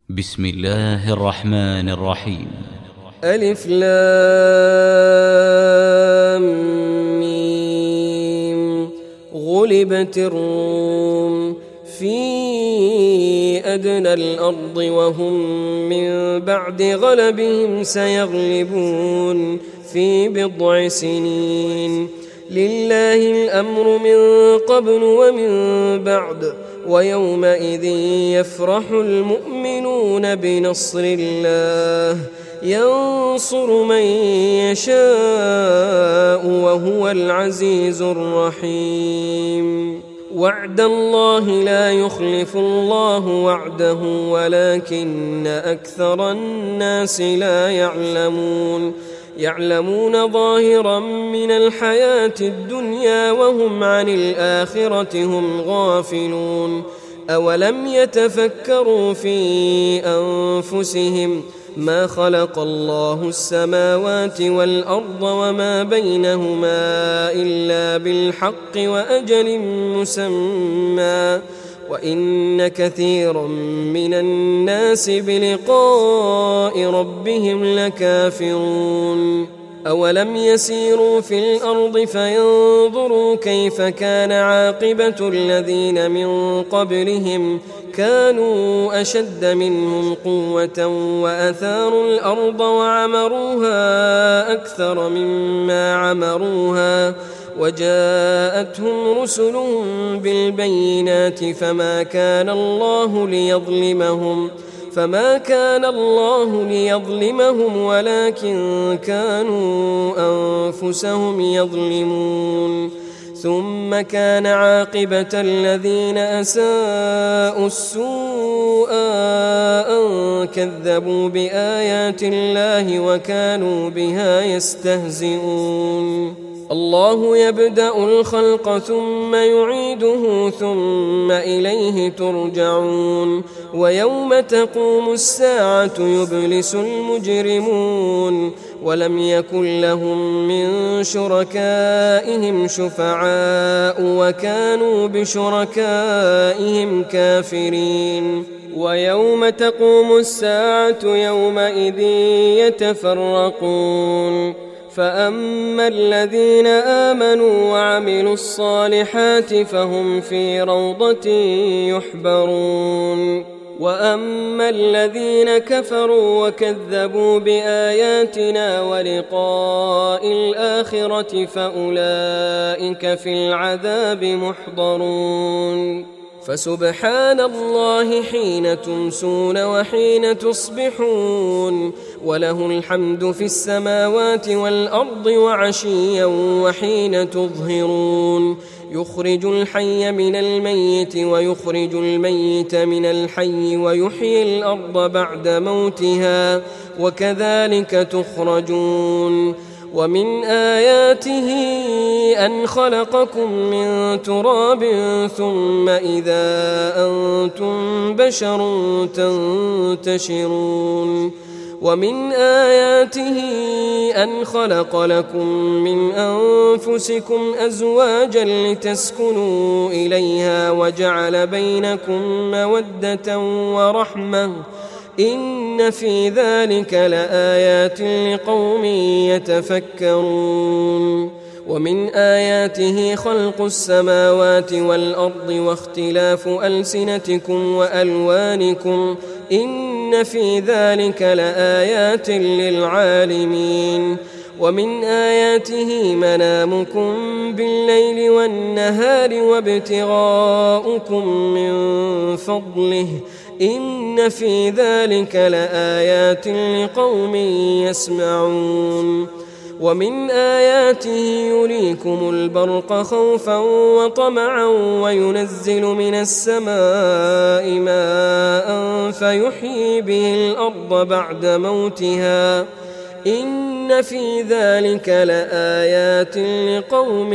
بسم الله الرحمن الرحيم. ألف لام ميم. غلبت الروم في أدنى الأرض وهم من بعد غلبهم سيغلبون في بضع سنين. لله الأمر من قبل ومن بعد ويومئذ يفرح المؤمنون بنصر الله ينصر من يشاء وهو العزيز الرحيم. وعد الله لا يخلف الله وعده ولكن أكثر الناس لا يعلمون ظاهرا من الحياة الدنيا وهم عن الآخرة هم غافلون. أولم يتفكروا في أنفسهم ما خلق الله السماوات والأرض وما بينهما إلا بالحق وأجل مسمى وإن كثيرا من الناس بلقاء ربهم لكافرون. أولم يسيروا في الأرض فينظروا كيف كان عاقبة الذين من قبلهم كانوا أشد منهم قوة وأثاروا الأرض وعمروها أكثر مما عمروها وجاءتهم رسلهم بالبينات فما كان الله ليظلمهم ولكن كانوا أنفسهم يظلمون. ثم كان عاقبة الذين أساءوا السوء أن كذبوا بآيات الله وكانوا بها يستهزئون. الله يبدأ الخلق ثم يعيده ثم إليه ترجعون. ويوم تقوم الساعة يبلس المجرمون ولم يكن لهم من شركائهم شفعاء وكانوا بشركائهم كافرين. ويوم تقوم الساعة يومئذ يتفرقون فأما الذين آمنوا وعملوا الصالحات فهم في روضة يحبرون وأما الذين كفروا وكذبوا بآياتنا ولقاء الآخرة فأولئك في العذاب محضرون. فسبحان الله حين تمسون وحين تصبحون وله الحمد في السماوات والأرض وعشيا وحين تظهرون. يخرج الحي من الميت ويخرج الميت من الحي ويحيي الأرض بعد موتها وكذلك تخرجون. ومن آياته أن خلقكم من تراب ثم إذا أنتم بشر تنتشرون. ومن آياته أن خلق لكم من أنفسكم أزواجا لتسكنوا إليها وجعل بينكم مودة ورحمة إن في ذلك لآيات لقوم يتفكرون. ومن آياته خلق السماوات والأرض واختلاف ألسنتكم وألوانكم إن في ذلك لآيات للعالمين. ومن آياته منامكم بالليل والنهار وابتغاؤكم من فضله إن في ذلك لآيات لقوم يسمعون. ومن آياته يريكم البرق خوفا وطمعا وينزل من السماء ماء فيحيي به الأرض بعد موتها إن في ذلك لآيات لقوم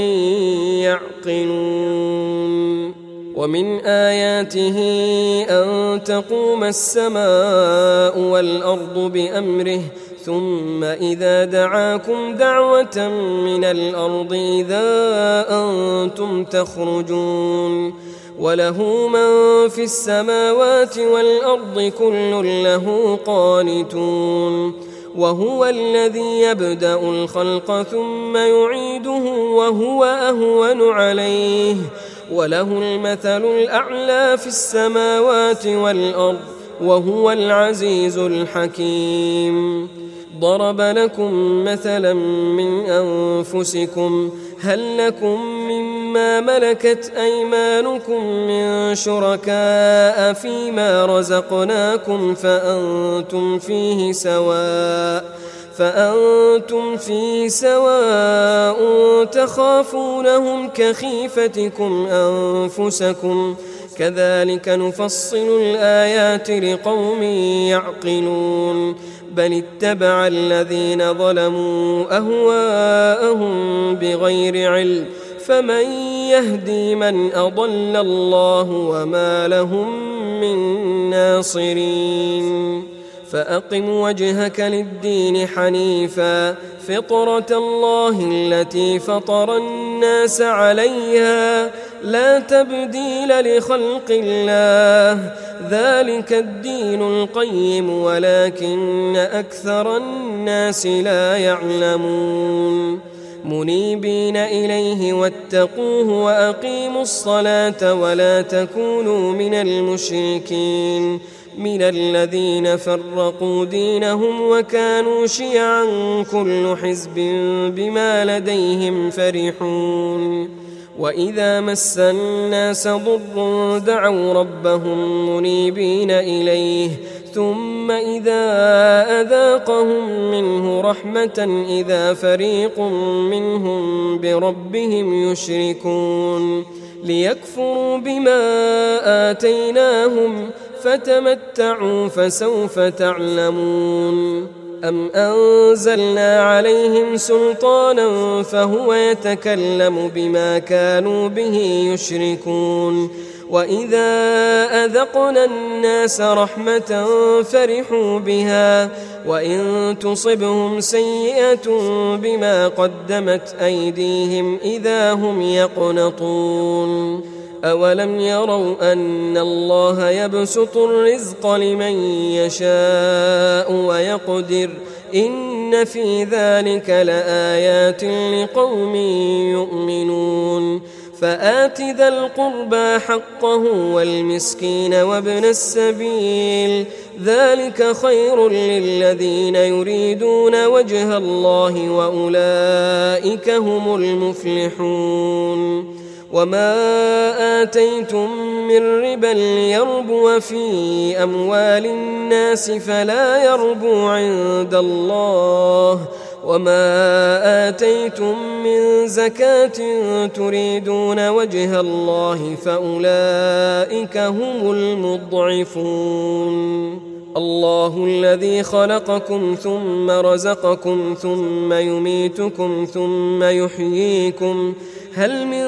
يعقلون. ومن آياته أن تقوم السماء والأرض بأمره ثم إذا دعاكم دعوة من الأرض إذا أنتم تخرجون. وله من في السماوات والأرض كل له قانتون وهو الذي يبدأ الخلق ثم يعيده وهو أهون عليه وله المثل الأعلى في السماوات والأرض وهو العزيز الحكيم. ضرب لكم مثلا من أنفسكم هل لكم مما ملكت أيمانكم من شركاء فيما رزقناكم فأنتم فيه سواء تخافونهم كخيفتكم أنفسكم كذلك نفصل الآيات لقوم يعقلون بل اتبع الذين ظلموا أهواءهم بغير علم فمن يهدي من أضل الله وما لهم من ناصرين. فأقم وجهك للدين حنيفا فطرة الله التي فطر الناس عليها لا تبديل لخلق الله ذلك الدين القيم ولكن أكثر الناس لا يعلمون. منيبين إليه واتقوه وأقيموا الصلاة ولا تكونوا من المشركين من الذين فرقوا دينهم وكانوا شيعا كل حزب بما لديهم فرحون. وإذا مس الناس ضر دعوا ربهم منيبين إليه ثم إذا أذاقهم منه رحمة إذا فريق منهم بربهم يشركون ليكفروا بما آتيناهم فتمتعوا فسوف تعلمون. أم أنزلنا عليهم سلطانا فهو يتكلم بما كانوا به يشركون. وإذا أذقنا الناس رحمة فرحوا بها وإن تصبهم سيئة بما قدمت أيديهم إذا هم يقنطون. أولم يروا أن الله يبسط الرزق لمن يشاء ويقدر إن في ذلك لآيات لقوم يؤمنون. فآت ذا القربى حقه والمسكين وابن السبيل ذلك خير للذين يريدون وجه الله وأولئك هم المفلحون. وما آتيتم من ربا ليربو في أموال الناس فلا يربو عند الله وما آتيتم من زكاة تريدون وجه الله فأولئك هم المضعفون. الله الذي خلقكم ثم رزقكم ثم يميتكم ثم يحييكم هل من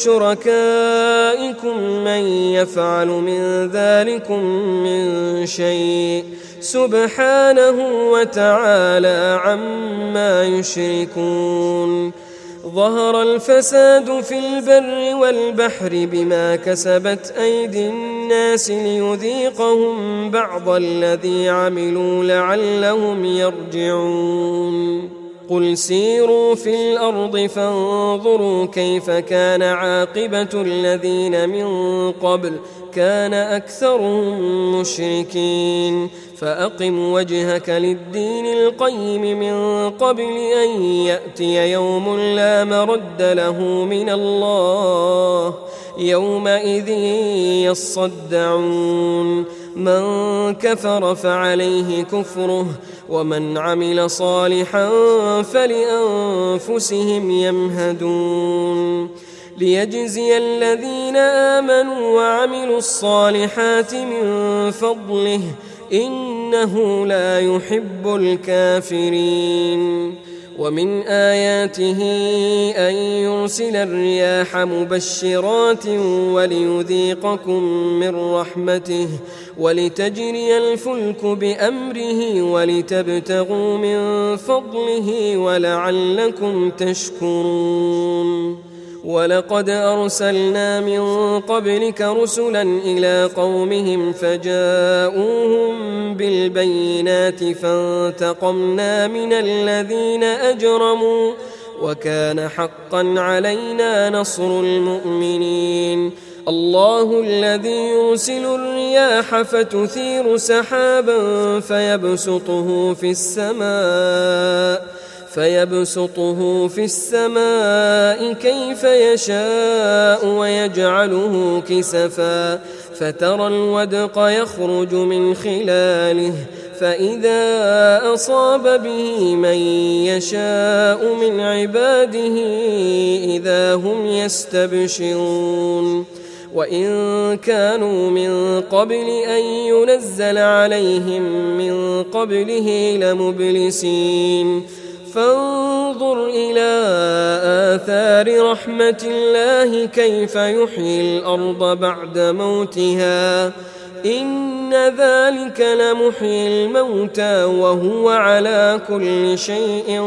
شركائكم من يفعل من ذلكم من شيء سبحانه وتعالى عما يشركون. ظهر الفساد في البر والبحر بما كسبت أيدي الناس ليذيقهم بعض الذي عملوا لعلهم يرجعون. قل سيروا في الأرض فانظروا كيف كان عاقبة الذين من قبل كان أكثرهم مشركين. فأقم وجهك للدين القيم من قبل أن يأتي يوم لا مرد له من الله يومئذ يصدعون. من كفر فعليه كفره ومن عمل صالحا فلأنفسهم يمهدون. ليجزي الذين آمنوا وعملوا الصالحات من فضله إنه لا يحب الكافرين. ومن آياته أن يرسل الرياح مبشرات وليذيقكم من رحمته ولتجري الفلك بأمره ولتبتغوا من فضله ولعلكم تشكرون. ولقد أرسلنا من قبلك رسلا إلى قومهم فجاءوهم بالبينات فانتقمنا من الذين أجرموا وكان حقا علينا نصر المؤمنين. الله الذي يرسل الرياح فتثير سحابا فيبسطه في السماء كيف يشاء ويجعله كسفا فترى الودق يخرج من خلاله فإذا أصاب به من يشاء من عباده إذا هم يستبشرون. وإن كانوا من قبل أن ينزل عليهم من قبله لمبلسين. فانظر إلى آثار رحمة الله كيف يحيي الأرض بعد موتها إن ذلك لمحيي الموتى وهو على كل شيء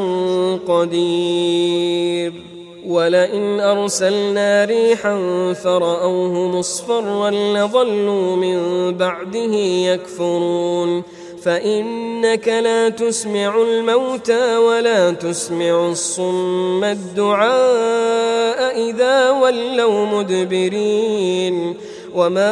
قدير. ولئن أرسلنا ريحا فرأوه مصفرا لظلوا من بعده يكفرون. فإنك لا تسمع الموتى ولا تسمع الصم الدعاء إذا ولوا مدبرين. وما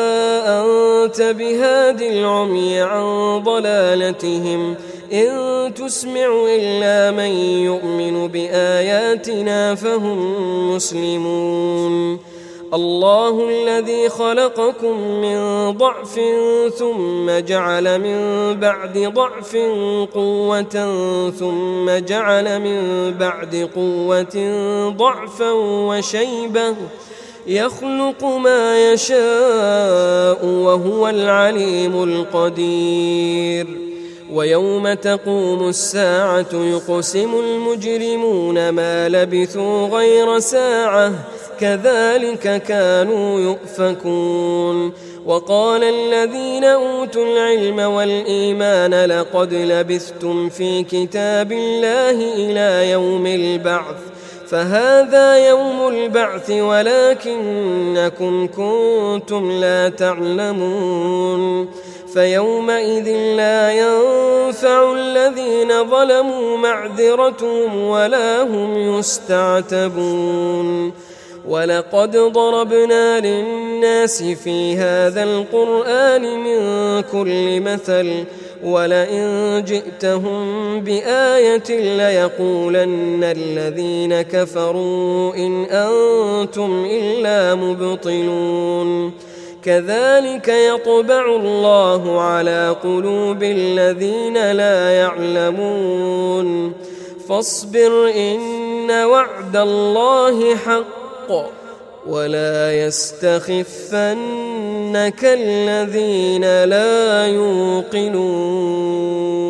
أنت بهاد العمي عن ضلالتهم إن تسمع إلا من يؤمن بآياتنا فهم مسلمون. الله الذي خلقكم من ضعف ثم جعل من بعد ضعف قوة ثم جعل من بعد قوة ضعفا وشيبة يخلق ما يشاء وهو العليم القدير. ويوم تقوم الساعة يقسم المجرمون ما لبثوا غير ساعة كذلك كانوا يؤفكون. وقال الذين أوتوا العلم والإيمان لقد لبثتم في كتاب الله إلى يوم البعث فهذا يوم البعث ولكنكم كنتم لا تعلمون. فيومئذ لا ينفع الذين ظلموا معذرتهم ولا هم يستعتبون. ولقد ضربنا للناس في هذا القرآن من كل مثل ولئن جئتهم بآية ليقولن الذين كفروا إن أنتم إلا مبطلون. كذلك يطبع الله على قلوب الذين لا يعلمون. فاصبر إن وعد الله حق ولا يستخفنك الذين لا يوقنون.